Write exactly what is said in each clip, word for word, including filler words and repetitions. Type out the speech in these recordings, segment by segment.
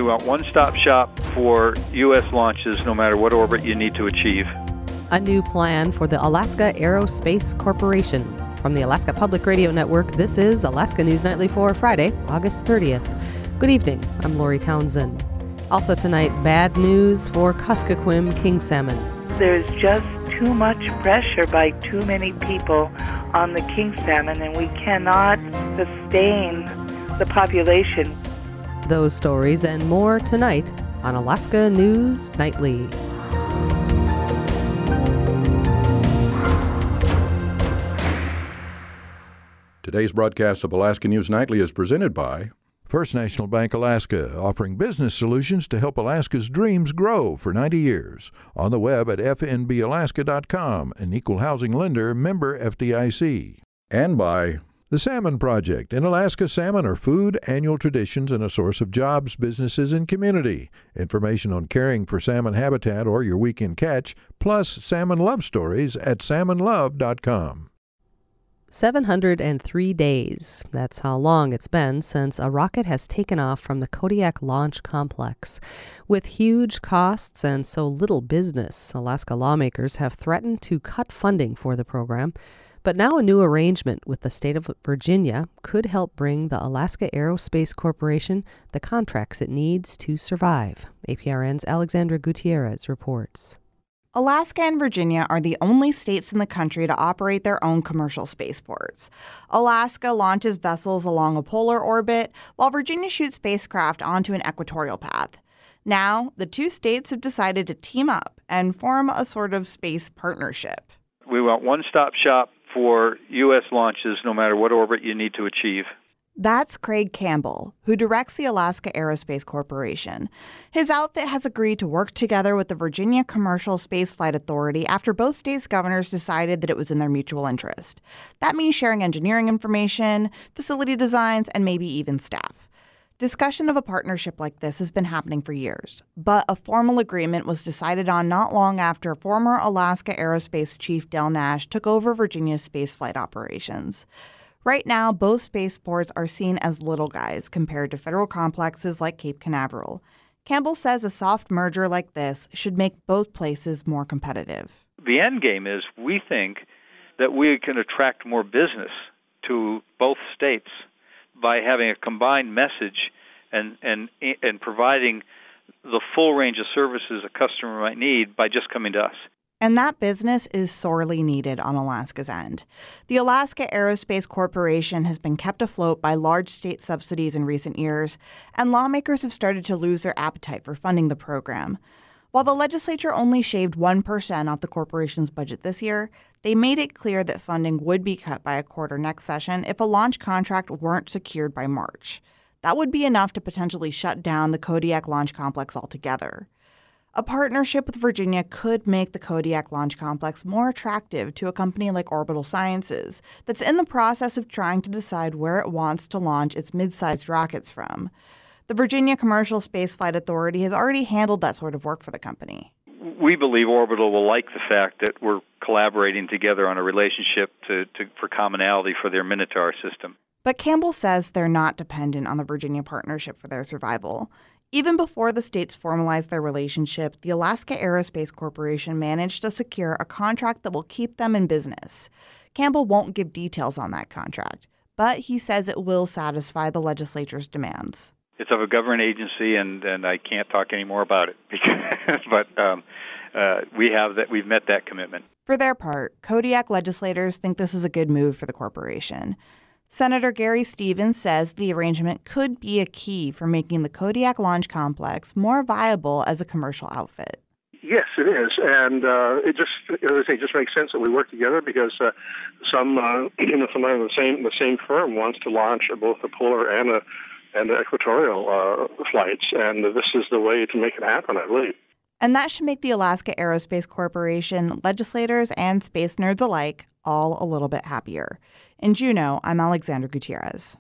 want one-stop shop for U S launches no matter what orbit you need to achieve. A new plan for the Alaska Aerospace Corporation. From the Alaska Public Radio Network, this is Alaska News Nightly for Friday, August thirtieth. Good evening, I'm Lori Townsend. Also tonight, bad news for Kuskokwim king salmon. There's just too much pressure by too many people on the king salmon, and we cannot sustain the population. Those stories and more tonight on Alaska News Nightly. Today's broadcast of Alaska News Nightly is presented by First National Bank Alaska, offering business solutions to help Alaska's dreams grow for ninety years. On the web at f n b alaska dot com, an equal housing lender, member F D I C. And by The Salmon Project. In Alaska, salmon are food, annual traditions, and a source of jobs, businesses, and community. Information on caring for salmon habitat or your weekend catch, plus salmon love stories at salmon love dot com. seven hundred three days. That's how long it's been since a rocket has taken off from the Kodiak Launch Complex. With huge costs and so little business, Alaska lawmakers have threatened to cut funding for the program. But now a new arrangement with the state of Virginia could help bring the Alaska Aerospace Corporation the contracts it needs to survive. A P R N's Alexandra Gutierrez reports. Alaska and Virginia are the only states in the country to operate their own commercial spaceports. Alaska launches vessels along a polar orbit, while Virginia shoots spacecraft onto an equatorial path. Now, the two states have decided to team up and form a sort of space partnership. We want one-stop shop for U S launches no matter what orbit you need to achieve. That's Craig Campbell, who directs the Alaska Aerospace Corporation. His outfit has agreed to work together with the Virginia Commercial Spaceflight Authority after both states' governors decided that it was in their mutual interest. That means sharing engineering information, facility designs, and maybe even staff. Discussion of a partnership like this has been happening for years, but a formal agreement was decided on not long after former Alaska Aerospace Chief Del Nash took over Virginia's spaceflight operations. Right now, both spaceports are seen as little guys compared to federal complexes like Cape Canaveral. Campbell says a soft merger like this should make both places more competitive. The end game is we think that we can attract more business to both states by having a combined message and, and, and providing the full range of services a customer might need by just coming to us. And that business is sorely needed on Alaska's end. The Alaska Aerospace Corporation has been kept afloat by large state subsidies in recent years, and lawmakers have started to lose their appetite for funding the program. While the legislature only shaved one percent off the corporation's budget this year, they made it clear that funding would be cut by a quarter next session if a launch contract weren't secured by March. That would be enough to potentially shut down the Kodiak Launch Complex altogether. A partnership with Virginia could make the Kodiak Launch Complex more attractive to a company like Orbital Sciences that's in the process of trying to decide where it wants to launch its mid-sized rockets from. The Virginia Commercial Spaceflight Authority has already handled that sort of work for the company. We believe Orbital will like the fact that we're collaborating together on a relationship to, to, for commonality for their Minotaur system. But Campbell says they're not dependent on the Virginia partnership for their survival. Even before the states formalized their relationship, the Alaska Aerospace Corporation managed to secure a contract that will keep them in business. Campbell won't give details on that contract, but he says it will satisfy the legislature's demands. It's of a government agency, and, and I can't talk any more about it. Because, but um, uh, we have that. We've met that commitment. For their part, Kodiak legislators think this is a good move for the corporation. Senator Gary Stevens says the arrangement could be a key for making the Kodiak Launch Complex more viable as a commercial outfit. Yes, it is, and uh, it just, as I say, it just makes sense that we work together because uh, some, uh, you know, somebody in the same the same firm wants to launch both the polar and a and the equatorial uh, flights, and this is the way to make it happen, I believe. And that should make the Alaska Aerospace Corporation, legislators, and space nerds alike all a little bit happier. In Juneau, I'm Alexandra Gutierrez.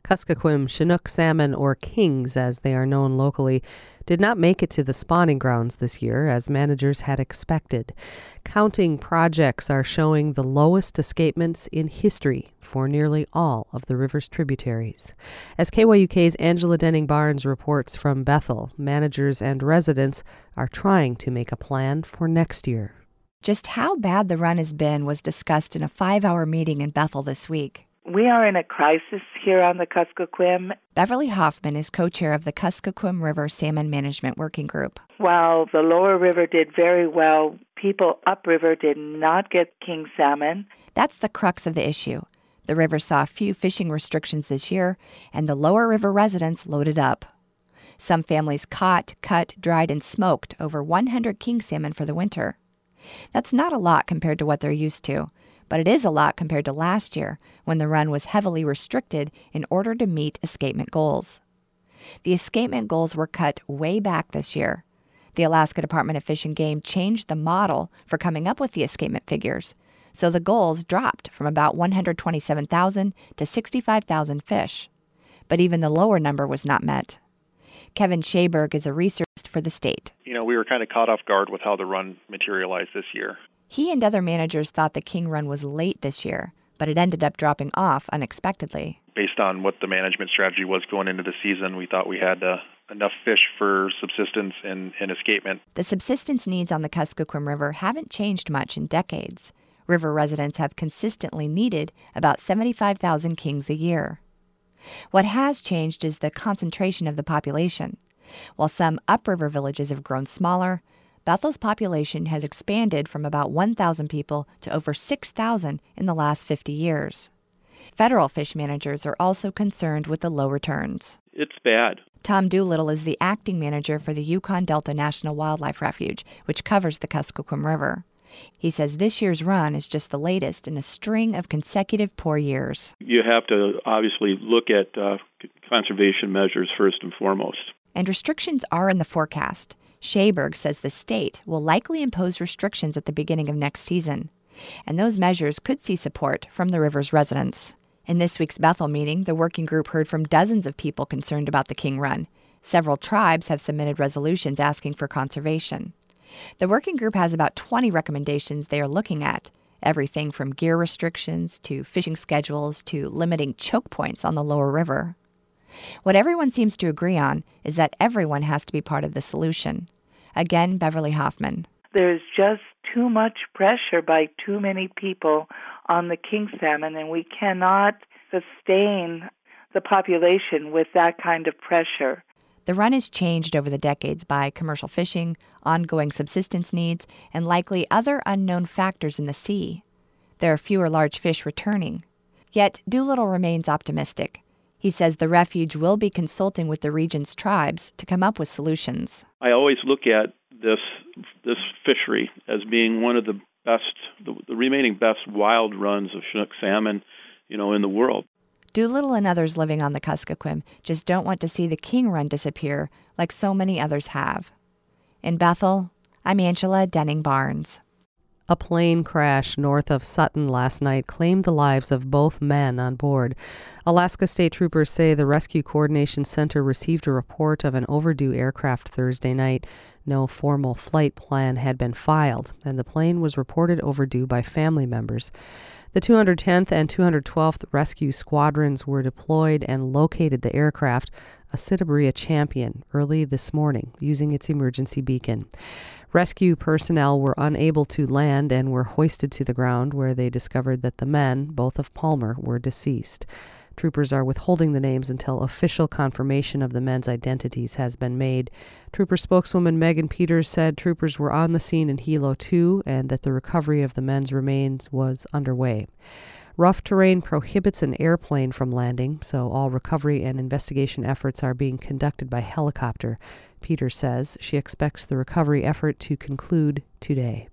Kuskokwim Chinook salmon, or kings as they are known locally, did not make it to the spawning grounds this year as managers had expected. Counting projects are showing the lowest escapements in history for nearly all of the river's tributaries. As K Y U K's Angela Denning-Barnes reports from Bethel, managers and residents are trying to make a plan for next year. Just how bad the run has been was discussed in a five-hour meeting in Bethel this week. We are in a crisis here on the Kuskokwim. Beverly Hoffman is co-chair of the Kuskokwim River Salmon Management Working Group. While the lower river did very well, people upriver did not get king salmon. That's the crux of the issue. The river saw few fishing restrictions this year, and the lower river residents loaded up. Some families caught, cut, dried, and smoked over one hundred king salmon for the winter. That's not a lot compared to what they're used to, but it is a lot compared to last year when the run was heavily restricted in order to meet escapement goals. The escapement goals were cut way back this year. The Alaska Department of Fish and Game changed the model for coming up with the escapement figures, so the goals dropped from about one hundred twenty-seven thousand to sixty-five thousand fish. But even the lower number was not met. Kevin Shaberg is a researcher for the state. You know, we were kind of caught off guard with how the run materialized this year. He and other managers thought the king run was late this year, but it ended up dropping off unexpectedly. Based on what the management strategy was going into the season, we thought we had uh, enough fish for subsistence and, and escapement. The subsistence needs on the Kuskokwim River haven't changed much in decades. River residents have consistently needed about seventy-five thousand kings a year. What has changed is the concentration of the population. While some upriver villages have grown smaller, Bethel's population has expanded from about one thousand people to over six thousand in the last fifty years. Federal fish managers are also concerned with the low returns. It's bad. Tom Doolittle is the acting manager for the Yukon Delta National Wildlife Refuge, which covers the Kuskokwim River. He says this year's run is just the latest in a string of consecutive poor years. You have to obviously look at uh, conservation measures first and foremost. And restrictions are in the forecast. Shaberg says the state will likely impose restrictions at the beginning of next season, and those measures could see support from the river's residents. In this week's Bethel meeting, the working group heard from dozens of people concerned about the king run. Several tribes have submitted resolutions asking for conservation. The working group has about twenty recommendations they are looking at, everything from gear restrictions to fishing schedules to limiting choke points on the lower river. What everyone seems to agree on is that everyone has to be part of the solution. Again, Beverly Hoffman. There's just too much pressure by too many people on the king salmon, and we cannot sustain the population with that kind of pressure. The run has changed over the decades by commercial fishing, ongoing subsistence needs, and likely other unknown factors in the sea. There are fewer large fish returning. Yet Doolittle remains optimistic. He says the refuge will be consulting with the region's tribes to come up with solutions. I always look at this this fishery as being one of the best, the, the remaining best wild runs of Chinook salmon, you know, in the world. Doolittle and others living on the Kuskokwim just don't want to see the king run disappear like so many others have. In Bethel, I'm Angela Denning-Barnes. A plane crash north of Sutton last night claimed the lives of both men on board. Alaska State Troopers say the Rescue Coordination Center received a report of an overdue aircraft Thursday night. No formal flight plan had been filed, and the plane was reported overdue by family members. The two hundred tenth and two hundred twelfth Rescue Squadrons were deployed and located the aircraft, a Sitabaria Champion, early this morning using its emergency beacon. Rescue personnel were unable to land and were hoisted to the ground, where they discovered that the men, both of Palmer, were deceased. Troopers are withholding the names until official confirmation of the men's identities has been made. Trooper spokeswoman Megan Peters said troopers were on the scene in Hilo two and that the recovery of the men's remains was underway. Rough terrain prohibits an airplane from landing, so all recovery and investigation efforts are being conducted by helicopter. Peters says she expects the recovery effort to conclude today.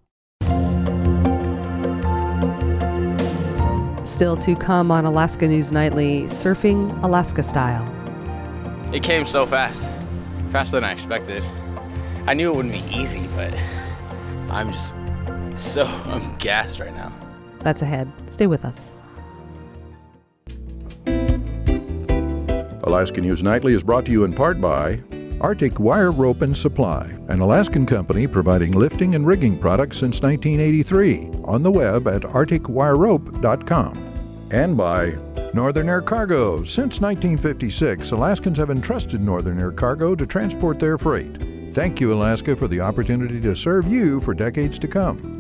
Still to come on Alaska News Nightly, surfing Alaska style. It came so fast, faster than I expected. I knew it wouldn't be easy, but I'm just so I'm gassed right now. That's ahead. Stay with us. Alaska News Nightly is brought to you in part by Arctic Wire Rope and Supply, an Alaskan company providing lifting and rigging products since nineteen eighty-three, on the web at arctic wire rope dot com. And by Northern Air Cargo. Since nineteen fifty-six, Alaskans have entrusted Northern Air Cargo to transport their freight. Thank you, Alaska, for the opportunity to serve you for decades to come.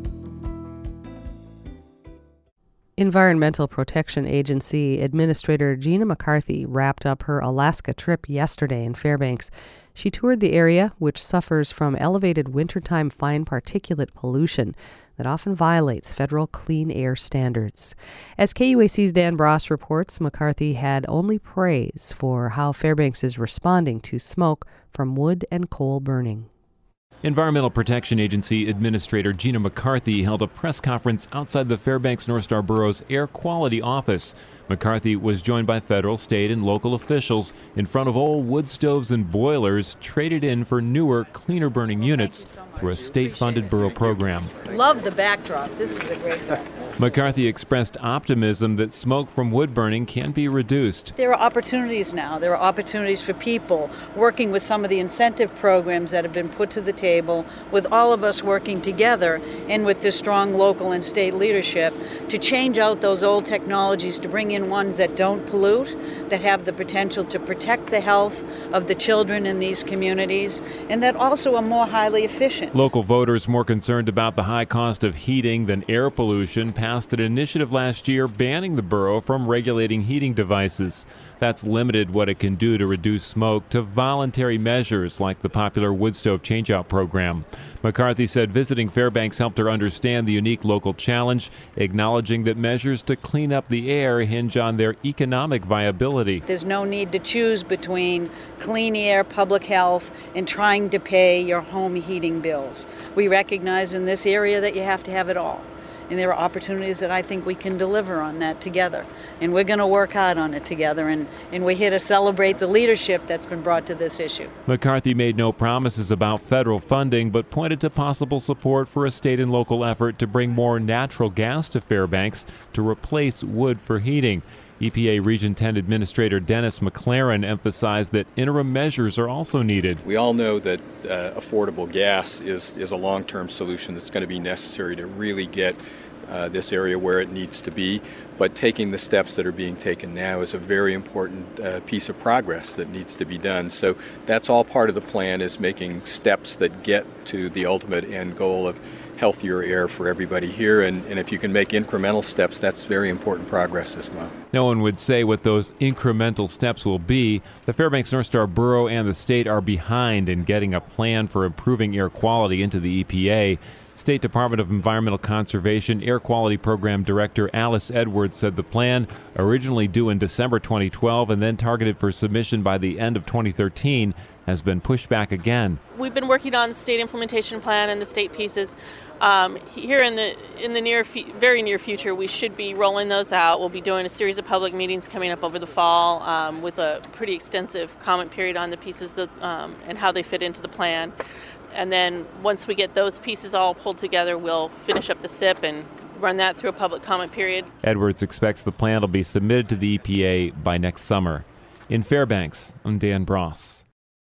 Environmental Protection Agency Administrator Gina McCarthy wrapped up her Alaska trip yesterday in Fairbanks. She toured the area, which suffers from elevated wintertime fine particulate pollution that often violates federal clean air standards. As K U A C's Dan Bross reports, McCarthy had only praise for how Fairbanks is responding to smoke from wood and coal burning. Environmental Protection Agency Administrator Gina McCarthy held a press conference outside the Fairbanks North Star Borough's Air Quality Office. McCarthy was joined by federal, state, and local officials in front of old wood stoves and boilers traded in for newer, cleaner-burning units through a state-funded borough program. Love the backdrop. This is a great backdrop. McCarthy expressed optimism that smoke from wood burning can be reduced. There are opportunities now. There are opportunities for people working with some of the incentive programs that have been put to the table, with all of us working together and with this strong local and state leadership to change out those old technologies, to bring in ones that don't pollute, that have the potential to protect the health of the children in these communities, and that also are more highly efficient. Local voters more concerned about the high cost of heating than air pollution passed an initiative last year banning the borough from regulating heating devices. That's limited what it can do to reduce smoke to voluntary measures like the popular wood stove changeout program. McCarthy said visiting Fairbanks helped her understand the unique local challenge, acknowledging that measures to clean up the air hinge on their economic viability. There's no need to choose between clean air, public health, and trying to pay your home heating bills. We recognize in this area that you have to have it all. And there are opportunities that I think we can deliver on that together. And we're going to work hard on it together. And, and we're here to celebrate the leadership that's been brought to this issue. McCarthy made no promises about federal funding, but pointed to possible support for a state and local effort to bring more natural gas to Fairbanks to replace wood for heating. E P A Region ten Administrator Dennis McLaren emphasized that interim measures are also needed. We all know that uh, affordable gas is, is a long-term solution that's going to be necessary to really get uh, this area where it needs to be. But taking the steps that are being taken now is a very important uh, piece of progress that needs to be done. So that's all part of the plan, is making steps that get to the ultimate end goal of healthier air for everybody here, and, and if you can make incremental steps, that's very important progress as well. No one would say what those incremental steps will be. The Fairbanks North Star Borough and the state are behind in getting a plan for improving air quality into the E P A. State Department of Environmental Conservation Air Quality Program Director Alice Edwards said the plan, originally due in December twenty twelve and then targeted for submission by the end of twenty thirteen, has been pushed back again. We've been working on the state implementation plan and the state pieces. Um, here in the in the near, very near future, we should be rolling those out. We'll be doing a series of public meetings coming up over the fall um, with a pretty extensive comment period on the pieces that, um, and how they fit into the plan. And then once we get those pieces all pulled together, we'll finish up the S I P and run that through a public comment period. Edwards expects the plan will be submitted to the E P A by next summer. In Fairbanks, I'm Dan Bross.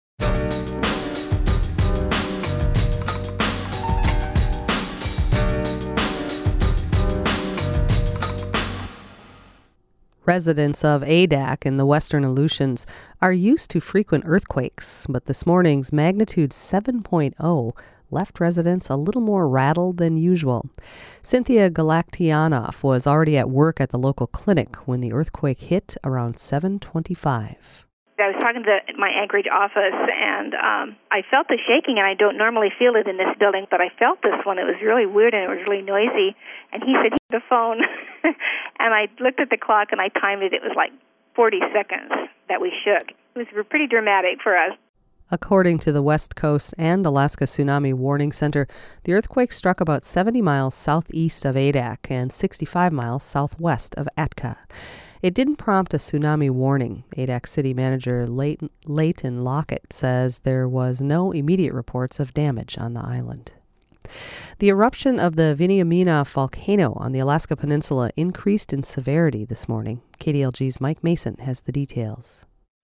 Residents of Adak in the western Aleutians are used to frequent earthquakes, but this morning's magnitude seven point oh left residents a little more rattled than usual. Cynthia Galaktianoff was already at work at the local clinic when the earthquake hit around seven twenty-five. I was talking to my Anchorage office, and um, I felt the shaking, and I don't normally feel it in this building, but I felt this one. It was really weird, and it was really noisy. And he said, "He the phone," and I looked at the clock, and I timed it. It was like forty seconds that we shook. It was pretty dramatic for us. According to the West Coast and Alaska Tsunami Warning Center, the earthquake struck about seventy miles southeast of Adak and sixty-five miles southwest of Atka. It didn't prompt a tsunami warning. Adak City Manager Leighton, Leighton Lockett says there was no immediate reports of damage on the island. The eruption of the Viniamina volcano on the Alaska Peninsula increased in severity this morning. K D L G's Mike Mason has the details.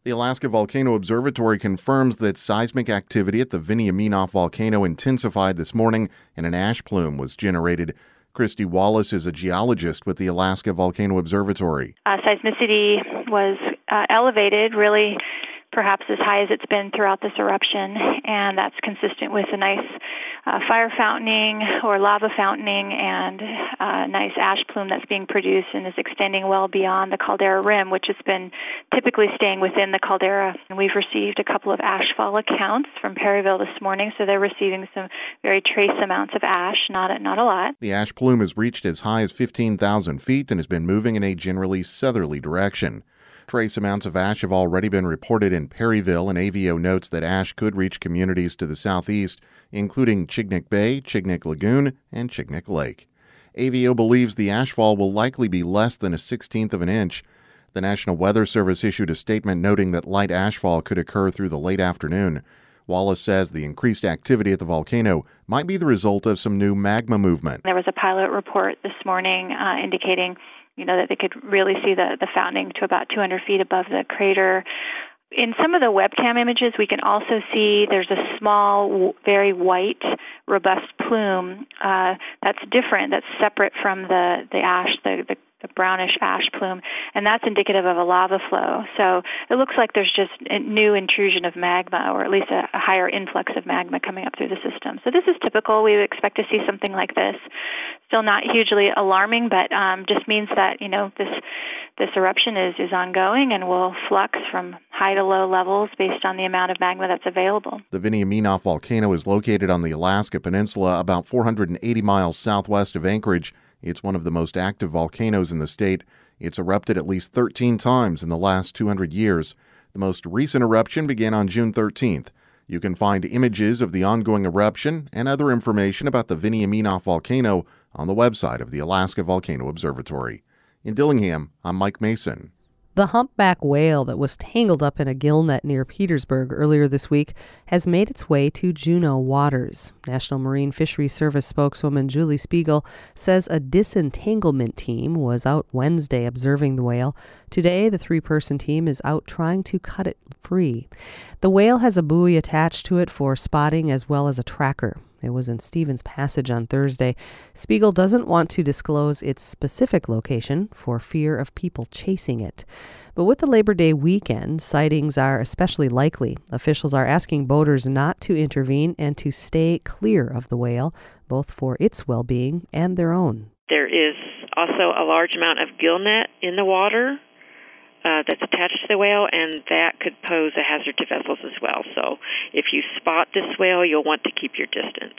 The Alaska Volcano Observatory confirms that seismic activity at the Veniaminoff volcano intensified this morning and an ash plume was generated. Christy Wallace is a geologist with the Alaska Volcano Observatory. Uh, seismicity was uh, elevated, really perhaps as high as it's been throughout this eruption, and that's consistent with a nice uh, fire fountaining or lava fountaining and a nice ash plume that's being produced and is extending well beyond the caldera rim, which has been typically staying within the caldera. And we've received a couple of ashfall accounts from Perryville this morning, so they're receiving some very trace amounts of ash, not a, not a lot. The ash plume has reached as high as fifteen thousand feet and has been moving in a generally southerly direction. Trace amounts of ash have already been reported in Perryville, and A V O notes that ash could reach communities to the southeast, including Chignik Bay, Chignik Lagoon, and Chignik Lake. A V O believes the ashfall will likely be less than a sixteenth of an inch. The National Weather Service issued a statement noting that light ashfall could occur through the late afternoon. Wallace says the increased activity at the volcano might be the result of some new magma movement. There was a pilot report this morning uh, indicating you know, that they could really see the, the fountaining to about two hundred feet above the crater. In some of the webcam images, we can also see there's a small, very white, robust plume uh, that's different, that's separate from the, the ash, the, the the brownish ash plume, and that's indicative of a lava flow. So it looks like there's just a new intrusion of magma, or at least a, a higher influx of magma coming up through the system. So this is typical. We would expect to see something like this. Still not hugely alarming, but um, just means that, you know, this this eruption is, is ongoing and will flux from high to low levels based on the amount of magma that's available. The Veniaminoff volcano is located on the Alaska Peninsula, about four hundred eighty miles southwest of Anchorage. It's one of the most active volcanoes in the state. It's erupted at least thirteen times in the last two hundred years. The most recent eruption began on June thirteenth. You can find images of the ongoing eruption and other information about the Veniaminoff volcano on the website of the Alaska Volcano Observatory. In Dillingham, I'm Mike Mason. The humpback whale that was tangled up in a gill net near Petersburg earlier this week has made its way to Juneau waters. National Marine Fisheries Service spokeswoman Julie Spiegel says a disentanglement team was out Wednesday observing the whale. Today, the three-person team is out trying to cut it free. The whale has a buoy attached to it for spotting as well as a tracker. It was in Stevens Passage on Thursday. Spiegel doesn't want to disclose its specific location for fear of people chasing it. But with the Labor Day weekend, sightings are especially likely. Officials are asking boaters not to intervene and to stay clear of the whale, both for its well-being and their own. There is also a large amount of gill net in the water Uh, that's attached to the whale, and that could pose a hazard to vessels as well. So if you spot this whale, you'll want to keep your distance.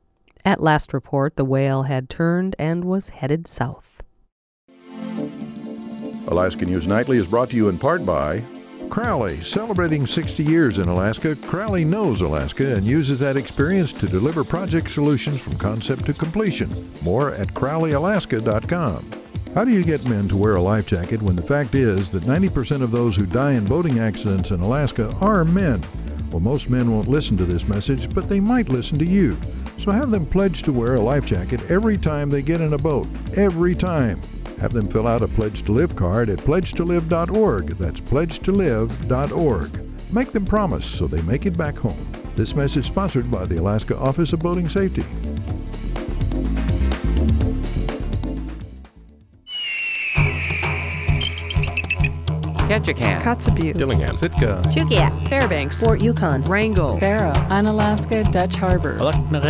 At last report, the whale had turned and was headed south. Alaska News Nightly is brought to you in part by Crowley. Celebrating sixty years in Alaska, Crowley knows Alaska and uses that experience to deliver project solutions from concept to completion. More at crowley alaska dot com. How do you get men to wear a life jacket when the fact is that ninety percent of those who die in boating accidents in Alaska are men? Well, most men won't listen to this message, but they might listen to you. So have them pledge to wear a life jacket every time they get in a boat. Every time. Have them fill out a Pledge to Live card at pledge to live dot org. That's pledge to live dot org. Make them promise so they make it back home. This message sponsored by the Alaska Office of Boating Safety. Ketchikan, Kotzebue, Dillingham, Sitka, Chugia, Fairbanks, Fort Yukon, Wrangell, Barrow, Unalaska, Dutch Harbor.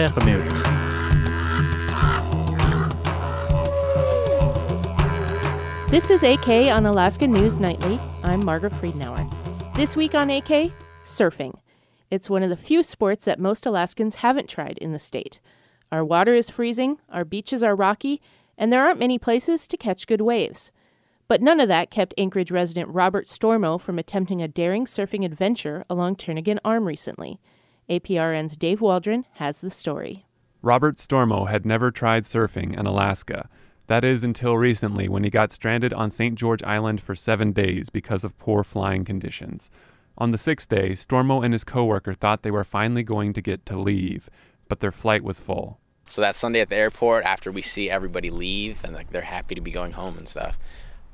This is A K on Alaska News Nightly. I'm Margaret Friedenauer. This week on A K, surfing. It's one of the few sports that most Alaskans haven't tried in the state. Our water is freezing, our beaches are rocky, and there aren't many places to catch good waves. But none of that kept Anchorage resident Robert Stormo from attempting a daring surfing adventure along Turnagain Arm recently. A P R N's Dave Waldron has the story. Robert Stormo had never tried surfing in Alaska. That is until recently when he got stranded on Saint George Island for seven days because of poor flying conditions. On the sixth day, Stormo and his coworker thought they were finally going to get to leave, but their flight was full. So that Sunday at the airport, after we see everybody leave and like they're happy to be going home and stuff,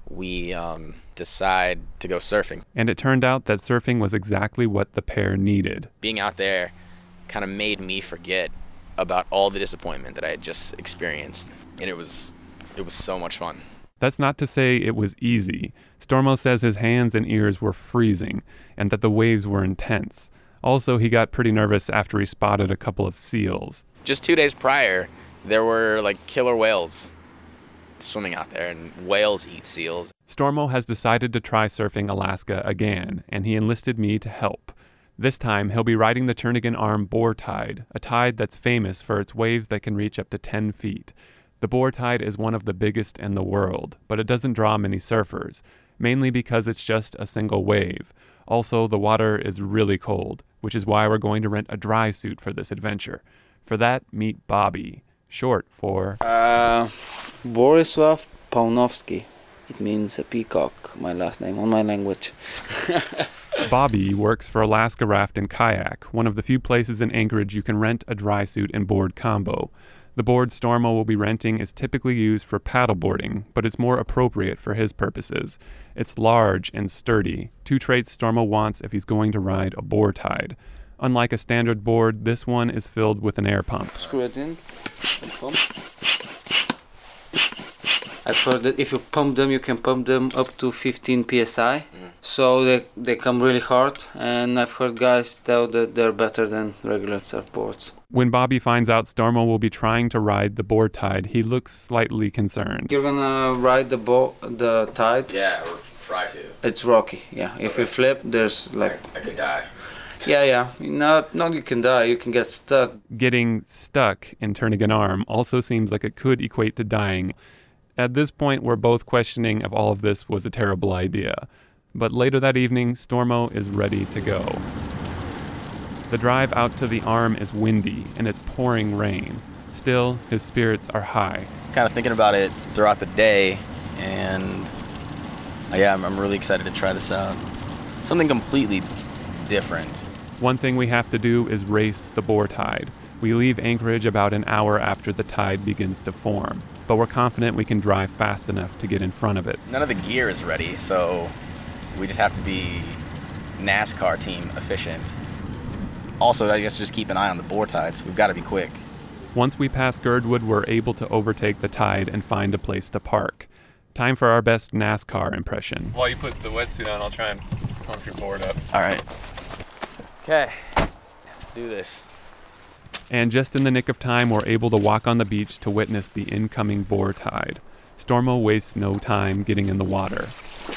we um, decide to go surfing. And it turned out that surfing was exactly what the pair needed. Being out there kind of made me forget about all the disappointment that I had just experienced, and it was it was so much fun. That's not to say it was easy. Stormo says his hands and ears were freezing and that the waves were intense. Also, he got pretty nervous after he spotted a couple of seals. Just two days prior, there were like killer whales swimming out there, and whales eat seals. Stormo has decided to try surfing Alaska again, and he enlisted me to help. This time, he'll be riding the Turnagain Arm Boar Tide, a tide that's famous for its waves that can reach up to ten feet. The Boar Tide is one of the biggest in the world, but it doesn't draw many surfers, mainly because it's just a single wave. Also, the water is really cold, which is why we're going to rent a dry suit for this adventure. For that, meet Bobby, short for... Uh, Borisław Paunowski. It means a peacock, my last name, on my language. Bobby works for Alaska Raft and Kayak, one of the few places in Anchorage you can rent a dry suit and board combo. The board Stormo will be renting is typically used for paddleboarding, but it's more appropriate for his purposes. It's large and sturdy, two traits Stormo wants if he's going to ride a boar tide. Unlike a standard board, this one is filled with an air pump. Screw it in. Pump. I've heard that if you pump them, you can pump them up to fifteen P S I. Mm. So they, they come really hard, and I've heard guys tell that they're better than regular surfboards. When Bobby finds out Stormo will be trying to ride the board tide, he looks slightly concerned. You're gonna ride the bo- the tide? Yeah, or try to. It's rocky, yeah. If okay. you flip, there's like... I, I could die. Yeah, yeah. Not, not you can die, you can get stuck. Getting stuck in Turnagain Arm also seems like it could equate to dying. At this point, we're both questioning if all of this was a terrible idea. But later that evening, Stormo is ready to go. The drive out to the arm is windy, and it's pouring rain. Still, his spirits are high. Kind of thinking about it throughout the day, and uh, yeah, I'm, I'm really excited to try this out. Something completely different. One thing we have to do is race the boar tide. We leave Anchorage about an hour after the tide begins to form, but we're confident we can drive fast enough to get in front of it. None of the gear is ready, so we just have to be NASCAR team efficient. Also, I guess just keep an eye on the boar tides. We've got to be quick. Once we pass Girdwood, we're able to overtake the tide and find a place to park. Time for our best NASCAR impression. While you put the wetsuit on, I'll try and pump your board up. All right. Okay, let's do this. And just in the nick of time, we're able to walk on the beach to witness the incoming boar tide. Stormo wastes no time getting in the water.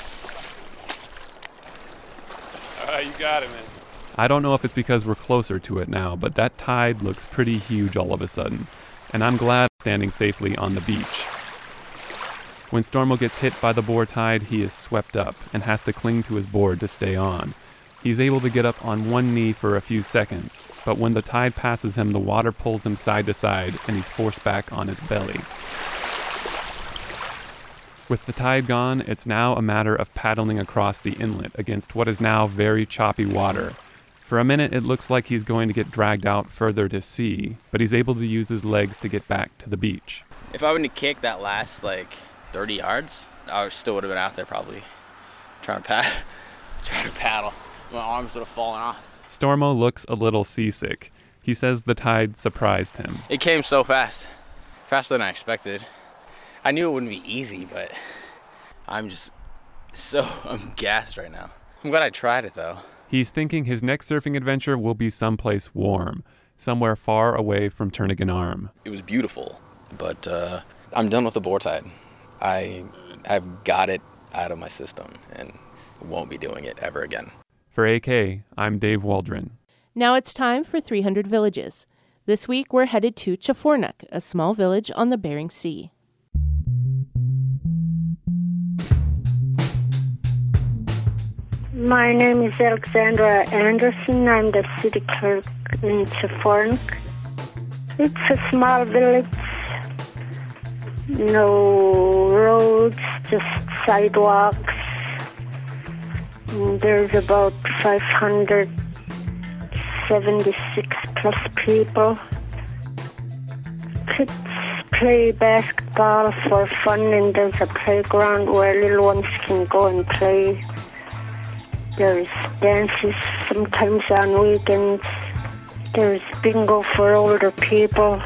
All right, you got it, man. I don't know if it's because we're closer to it now, but that tide looks pretty huge all of a sudden, and I'm glad I'm standing safely on the beach. When Stormo gets hit by the boar tide, he is swept up and has to cling to his board to stay on. He's able to get up on one knee for a few seconds, but when the tide passes him, the water pulls him side to side, and he's forced back on his belly. With the tide gone, it's now a matter of paddling across the inlet against what is now very choppy water. For a minute, it looks like he's going to get dragged out further to sea, but he's able to use his legs to get back to the beach. If I wouldn't have kicked that last, like, thirty yards, I still would have been out there probably trying to, pad- trying to paddle. My arms would have fallen off. Stormo looks a little seasick. He says the tide surprised him. It came so fast, faster than I expected. I knew it wouldn't be easy, but I'm just so, I'm gassed right now. I'm glad I tried it, though. He's thinking his next surfing adventure will be someplace warm, somewhere far away from Turnagain Arm. It was beautiful, but uh, I'm done with the boar tide. I have got it out of my system and won't be doing it ever again. For A K, I'm Dave Waldron. Now it's time for three hundred Villages. This week we're headed to Chafornuk, a small village on the Bering Sea. My name is Alexandra Anderson. I'm the city clerk in Chafornuk. It's a small village. No roads, just sidewalks. There's about five hundred seventy-six plus people. Kids play basketball ball for fun, and there's a playground where little ones can go and play. There's dances sometimes on weekends. There's bingo for older people.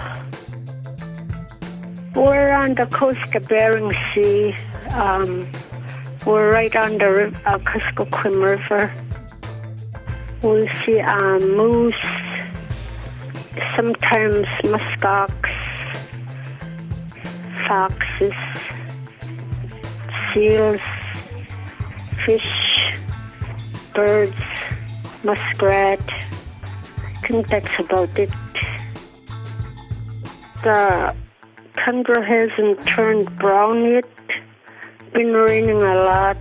We're on the coast of Bering Sea. Um, we're right on the uh, Kuskokwim River. We see um, moose, sometimes muskox, foxes, seals, fish, birds, muskrat. I think that's about it. The tundra hasn't turned brown yet. Been raining a lot.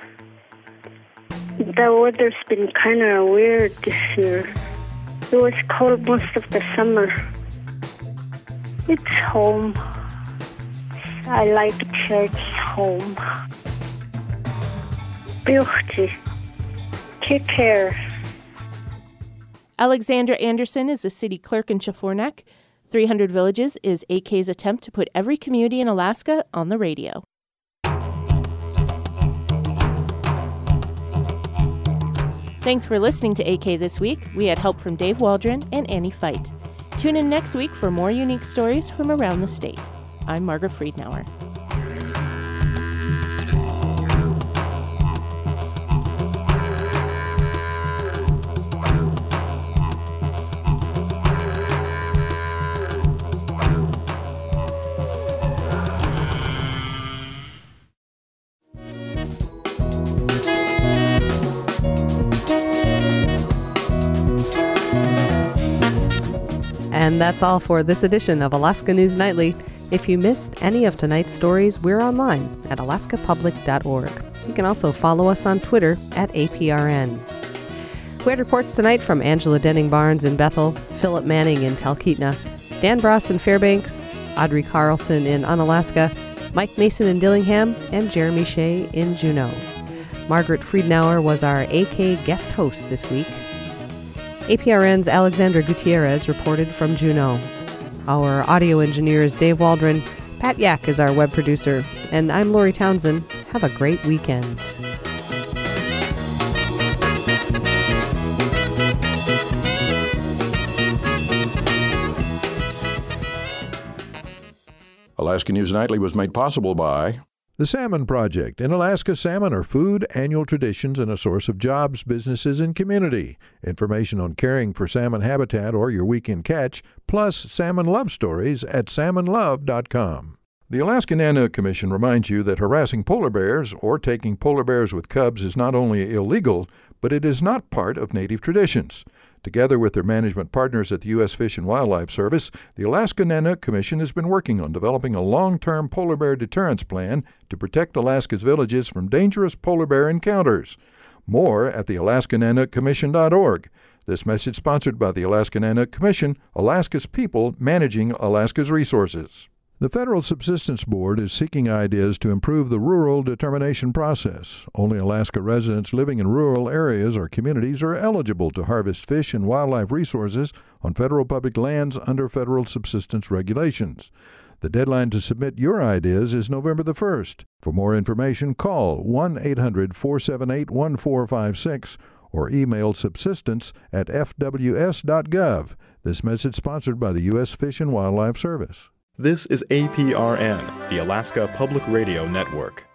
The weather's been kind of weird this year. It was cold most of the summer. It's home. I like church home. Beauty. Take care. Alexandra Anderson is the city clerk in Chafornak. three hundred Villages is A K's attempt to put every community in Alaska on the radio. Thanks for listening to A K This Week. We had help from Dave Waldron and Annie Fight. Tune in next week for more unique stories from around the state. I'm Margaret Friedenauer. And that's all for this edition of Alaska News Nightly. If you missed any of tonight's stories, we're online at alaska public dot org. You can also follow us on Twitter at A P R N. We had reports tonight from Angela Denning-Barnes in Bethel, Philip Manning in Talkeetna, Dan Bross in Fairbanks, Audrey Carlson in Unalaska, Mike Mason in Dillingham, and Jeremy Shea in Juneau. Margaret Friedenauer was our A K guest host this week. A P R N's Alexandra Gutierrez reported from Juneau. Our audio engineer is Dave Waldron. Pat Yak is our web producer. And I'm Lori Townsend. Have a great weekend. Alaska News Nightly was made possible by The Salmon Project. In Alaska, salmon are food, annual traditions, and a source of jobs, businesses, and community. Information on caring for salmon habitat or your weekend catch, plus salmon love stories at salmon love dot com. The Alaska Nanook Commission reminds you that harassing polar bears or taking polar bears with cubs is not only illegal, but it is not part of native traditions. Together with their management partners at the U S Fish and Wildlife Service, the Alaska Nanook Commission has been working on developing a long-term polar bear deterrence plan to protect Alaska's villages from dangerous polar bear encounters. More at the alaska nanook commission dot org. This message sponsored by the Alaska Nanook Commission, Alaska's people managing Alaska's resources. The Federal Subsistence Board is seeking ideas to improve the rural determination process. Only Alaska residents living in rural areas or communities are eligible to harvest fish and wildlife resources on federal public lands under federal subsistence regulations. The deadline to submit your ideas is November the first. For more information, call one eight hundred four seven eight one four five six or email subsistence at f w s dot gov. This message sponsored by the U S Fish and Wildlife Service. This is A P R N, the Alaska Public Radio Network.